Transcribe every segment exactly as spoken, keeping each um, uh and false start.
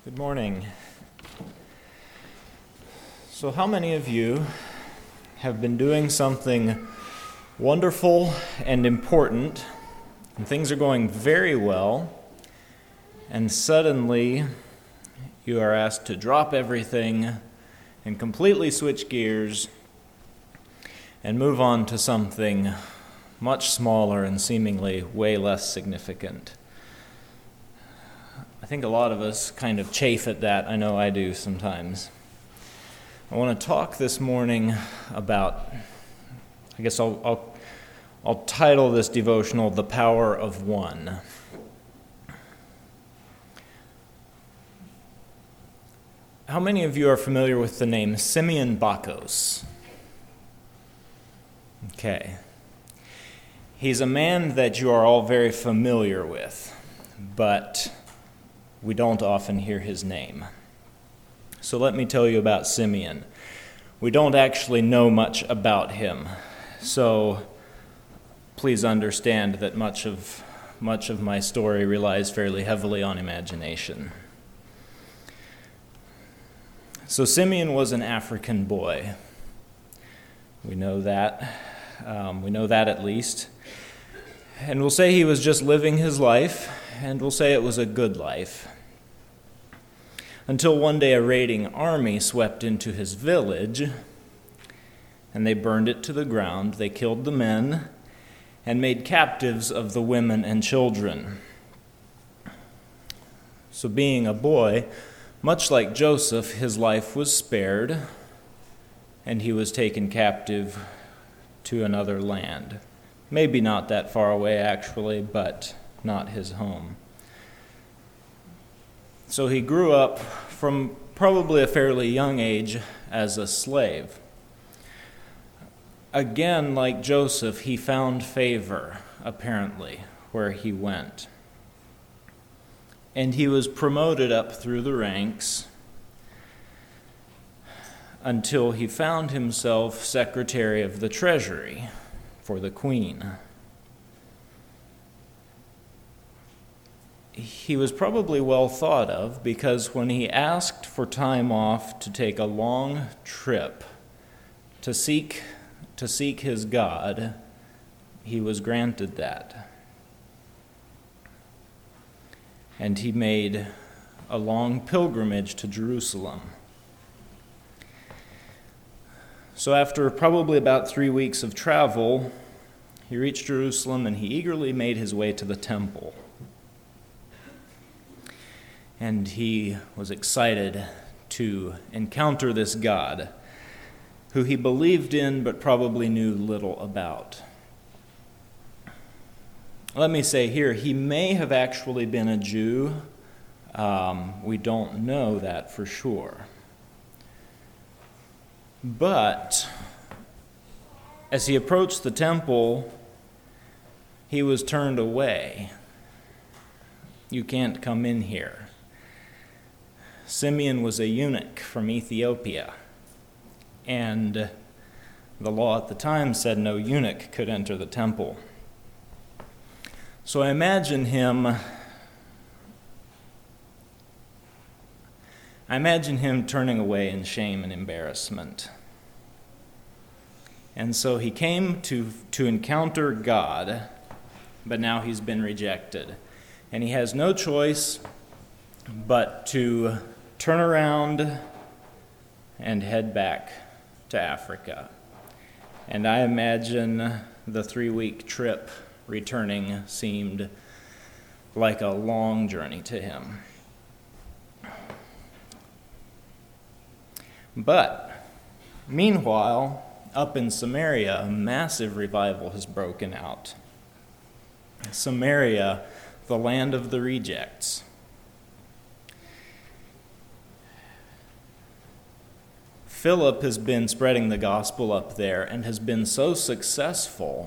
Good morning. So how many of you have been doing something wonderful and important, and things are going very well, and suddenly you are asked to drop everything and completely switch gears and move on to something much smaller and seemingly way less significant? I think a lot of us kind of chafe at that. I know I do sometimes. I want to talk this morning about, I guess I'll, I'll, I'll title this devotional, The Power of One. How many of you are familiar with the name Simeon Bacchus? Okay. He's a man that you are all very familiar with, but we don't often hear his name. So let me tell you about Simeon. We don't actually know much about him, so please understand that much of much of my story relies fairly heavily on imagination. So Simeon was an African boy. We know that. Um, we know that at least. And we'll say he was just living his life, and we'll say it was a good life. Until one day a raiding army swept into his village, and they burned it to the ground. They killed the men and made captives of the women and children. So being a boy, much like Joseph, his life was spared, and he was taken captive to another land. Maybe not that far away, actually, but not his home. So he grew up from probably a fairly young age as a slave. Again, like Joseph, he found favor, apparently, where he went. And he was promoted up through the ranks until he found himself Secretary of the Treasury for the Queen. He was probably well thought of because when he asked for time off to take a long trip to seek to seek his God, he was granted that. And he made a long pilgrimage to Jerusalem. So after probably about three weeks of travel, he reached Jerusalem and he eagerly made his way to the temple. And he was excited to encounter this God who he believed in but probably knew little about. Let me say here, he may have actually been a Jew. Um, we don't know that for sure. But as he approached the temple, he was turned away. You can't come in here. Simeon was a eunuch from Ethiopia, and the law at the time said no eunuch could enter the temple. So I imagine him, I imagine him turning away in shame and embarrassment. And so he came to, to encounter God, but now he's been rejected. And he has no choice but to turn around and head back to Africa. And I imagine the three-week trip returning seemed like a long journey to him. But meanwhile, up in Samaria, a massive revival has broken out. Samaria, the land of the rejects. Philip has been spreading the gospel up there and has been so successful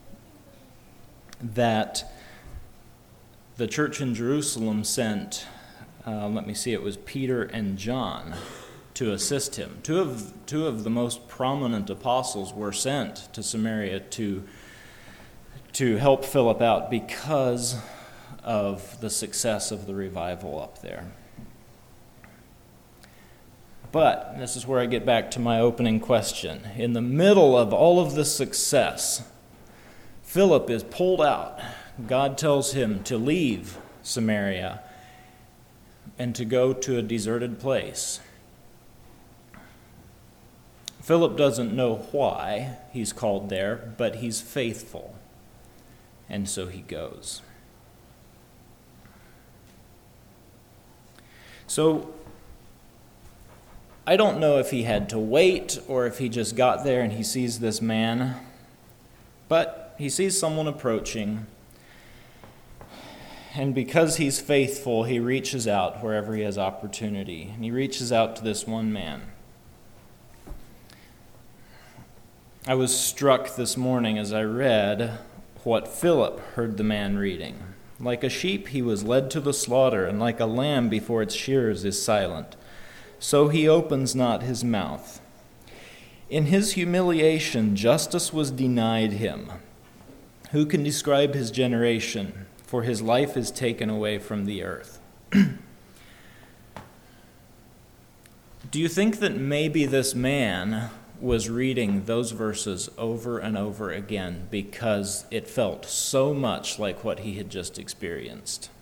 that the church in Jerusalem sent, uh, let me see, it was Peter and John to assist him. Two of, two of the most prominent apostles were sent to Samaria to, to help Philip out because of the success of the revival up there. But this is where I get back to my opening question. In the middle of all of this success, Philip is pulled out. God tells him to leave Samaria and to go to a deserted place. Philip doesn't know why he's called there, but he's faithful, and so he goes. So, I don't know if he had to wait or if he just got there and he sees this man, but he sees someone approaching, and because he's faithful, he reaches out wherever he has opportunity, and he reaches out to this one man. I was struck this morning as I read what Philip heard the man reading. Like a sheep he was led to the slaughter, and like a lamb before its shearers is silent. So he opens not his mouth. In his humiliation, justice was denied him. Who can describe his generation? For his life is taken away from the earth. Do you think that maybe this man was reading those verses over and over again because it felt so much like what he had just experienced?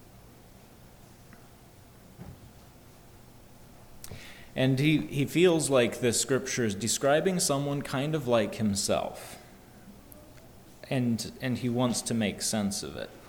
And he, he feels like this scripture is describing someone kind of like himself. And, and he wants to make sense of it.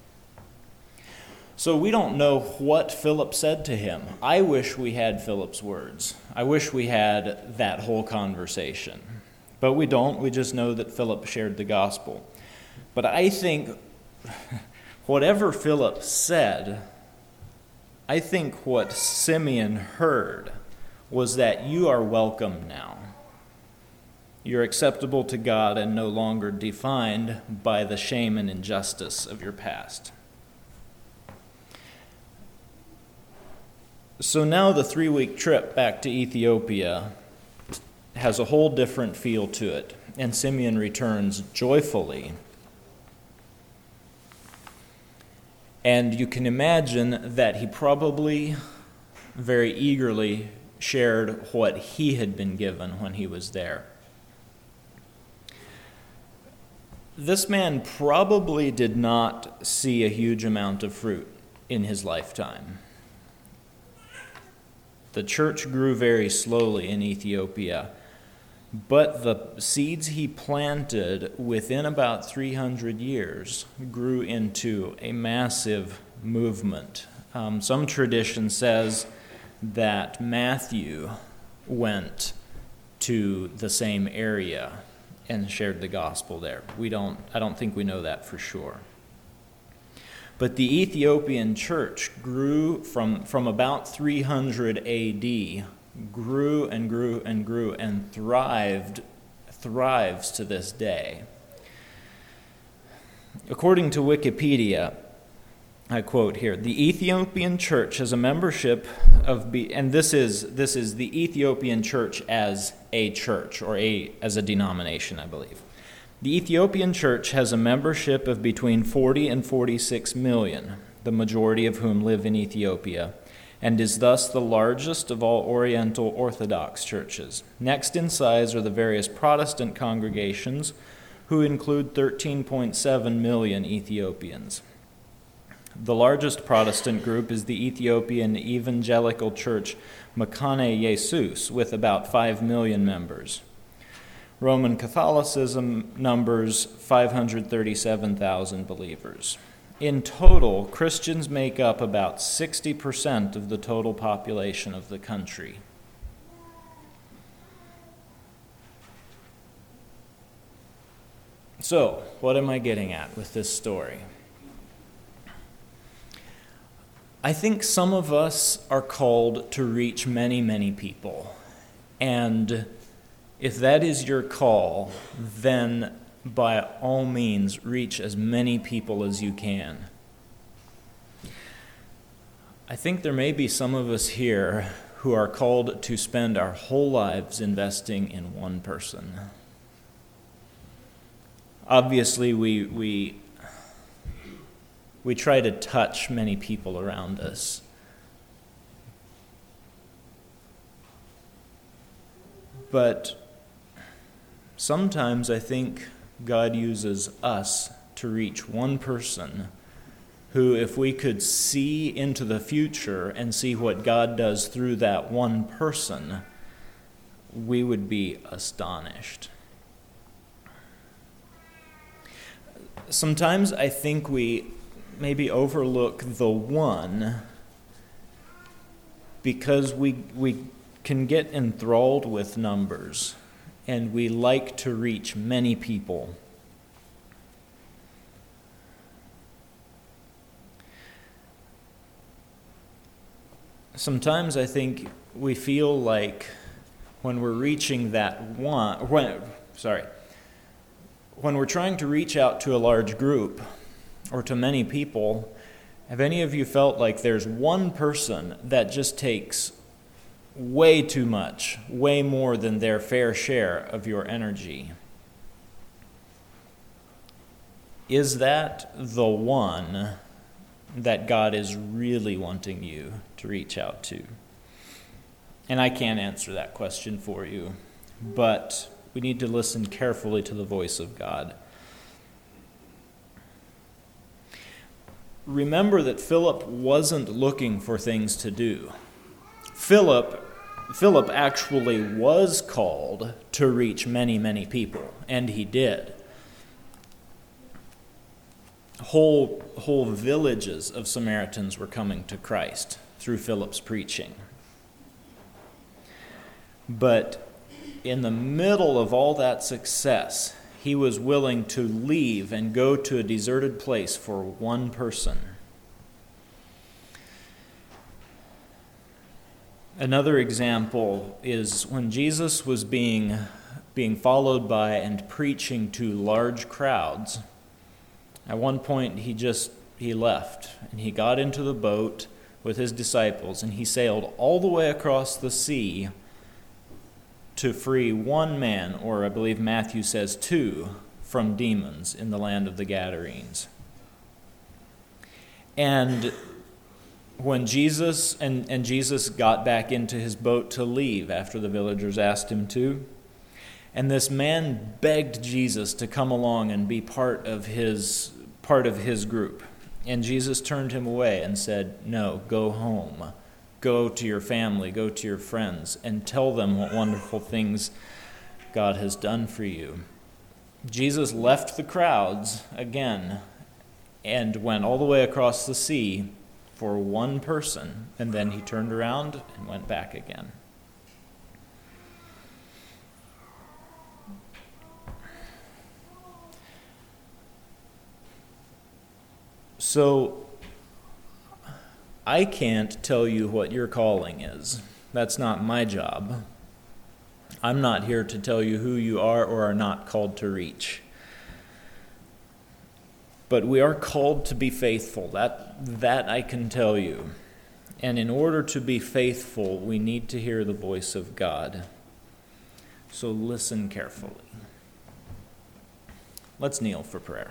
So we don't know what Philip said to him. I wish we had Philip's words. I wish we had that whole conversation. But we don't. We just know that Philip shared the gospel. But I think whatever Philip said, I think what Simeon heard was that you are welcome now. You're acceptable to God and no longer defined by the shame and injustice of your past. So now the three-week trip back to Ethiopia has a whole different feel to it, and Simeon returns joyfully. And you can imagine that he probably very eagerly shared what he had been given when he was there. This man probably did not see a huge amount of fruit in his lifetime. The church grew very slowly in Ethiopia, but the seeds he planted within about three hundred years grew into a massive movement. Um, some tradition says that Matthew went to the same area and shared the gospel there. We don't, I don't think we know that for sure. But the Ethiopian church grew from, from about three hundred A D, grew and grew and grew and thrived, thrives to this day. According to Wikipedia, I quote here, the Ethiopian church has a membership of, be, and this is this is the Ethiopian church as a church, or a as a denomination, I believe. The Ethiopian church has a membership of between forty and forty-six million, the majority of whom live in Ethiopia, and is thus the largest of all Oriental Orthodox churches. Next in size are the various Protestant congregations, who include thirteen point seven million Ethiopians. The largest Protestant group is the Ethiopian Evangelical Church Mekane Yesus, with about five million members. Roman Catholicism numbers five hundred thirty-seven thousand believers. In total, Christians make up about sixty percent of the total population of the country. So, what am I getting at with this story? I think some of us are called to reach many, many people. And if that is your call, then by all means, reach as many people as you can. I think there may be some of us here who are called to spend our whole lives investing in one person. Obviously, we we we try to touch many people around us. But sometimes I think God uses us to reach one person who, if we could see into the future and see what God does through that one person, we would be astonished. Sometimes I think we maybe overlook the one because we we can get enthralled with numbers and we like to reach many people. Sometimes I think we feel like when we're reaching that one, when, sorry, when we're trying to reach out to a large group or to many people, have any of you felt like there's one person that just takes way too much, way more than their fair share of your energy? Is that the one that God is really wanting you to reach out to? And I can't answer that question for you, but we need to listen carefully to the voice of God. Remember that Philip wasn't looking for things to do. Philip, Philip actually was called to reach many, many people, and he did. Whole, whole villages of Samaritans were coming to Christ through Philip's preaching. But in the middle of all that success, he was willing to leave and go to a deserted place for one person. Another example is when Jesus was being, being followed by and preaching to large crowds. At one point, he just, he left, and he got into the boat with his disciples, and he sailed all the way across the sea to free one man, or I believe Matthew says two, from demons in the land of the Gadarenes. And when Jesus, and, and Jesus got back into his boat to leave after the villagers asked him to, and this man begged Jesus to come along and be part of his part of his group. And Jesus turned him away and said, "No, go home. Go to your family, go to your friends, and tell them what wonderful things God has done for you." Jesus left the crowds again and went all the way across the sea for one person, and then he turned around and went back again. So, I can't tell you what your calling is. That's not my job. I'm not here to tell you who you are or are not called to reach. But we are called to be faithful. That, that I can tell you. And in order to be faithful, we need to hear the voice of God. So listen carefully. Let's kneel for prayer.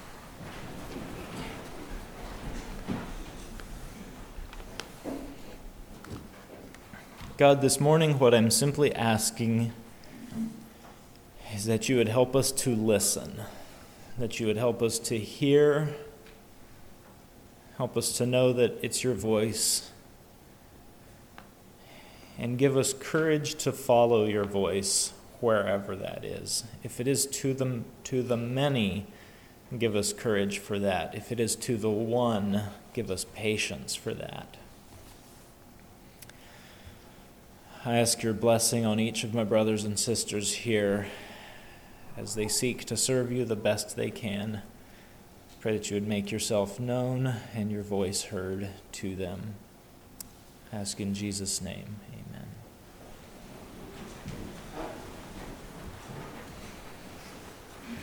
God, this morning what I'm simply asking is that you would help us to listen, that you would help us to hear, help us to know that it's your voice, and give us courage to follow your voice wherever that is. If it is to the, to the many, give us courage for that. If it is to the one, give us patience for that. I ask your blessing on each of my brothers and sisters here as they seek to serve you the best they can. Pray that you would make yourself known and your voice heard to them. I ask in Jesus' name, amen.